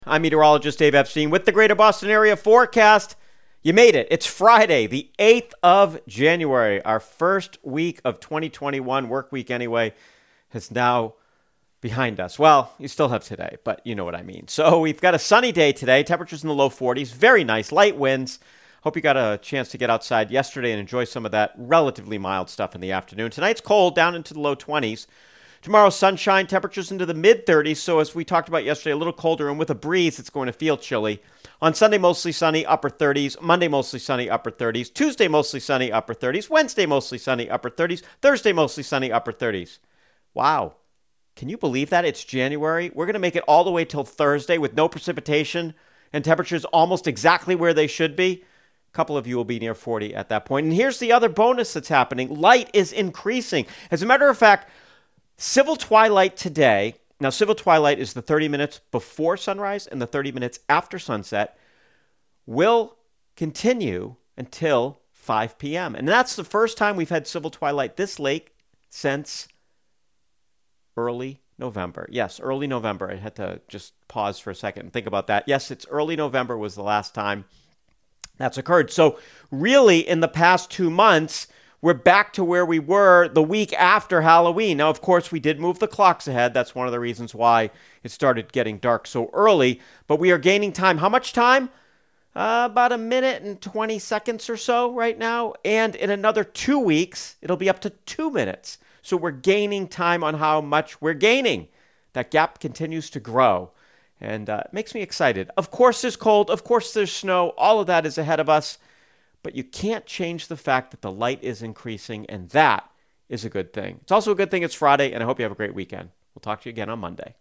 I'm meteorologist Dave Epstein with the Greater Boston Area Forecast. You made it. It's Friday, the 8th of January. Our first week of 2021, work week anyway, is now behind us. Well, you still have today, but you know what I mean. So we've got a sunny day today. Temperatures in the low 40s. Very nice. Light winds. Hope you got a chance to get outside yesterday and enjoy some of that relatively mild stuff in the afternoon. Tonight's cold, down into the low 20s. Tomorrow, sunshine, temperatures into the mid-30s. So as we talked about yesterday, a little colder, and with a breeze, it's going to feel chilly. On Sunday, mostly sunny, upper 30s. Monday, mostly sunny, upper 30s. Tuesday, mostly sunny, upper 30s. Wednesday, mostly sunny, upper 30s. Thursday, mostly sunny, upper 30s. Wow. Can you believe that? It's January. We're going to make it all the way till Thursday with no precipitation and temperatures almost exactly where they should be. A couple of you will be near 40 at that point. And here's the other bonus that's happening. Light is increasing. As a matter of fact, civil twilight today, now civil twilight is the 30 minutes before sunrise and the 30 minutes after sunset, will continue until 5 p.m. And that's the first time we've had civil twilight this late since early November. Yes, early November. I had to just pause for a second and think about that. Yes, it's early November was the last time that's occurred. So really, in the past 2 months, we're back to where we were the week after Halloween. Now, of course, we did move the clocks ahead. That's one of the reasons why it started getting dark so early. But we are gaining time. How much time? About a minute and 20 seconds or so right now. And in another 2 weeks, it'll be up to 2 minutes. So we're gaining time on how much we're gaining. That gap continues to grow. And it makes me excited. Of course there's cold. Of course there's snow. All of that is ahead of us. But you can't change the fact that the light is increasing, and that is a good thing. It's also a good thing it's Friday, and I hope you have a great weekend. We'll talk to you again on Monday.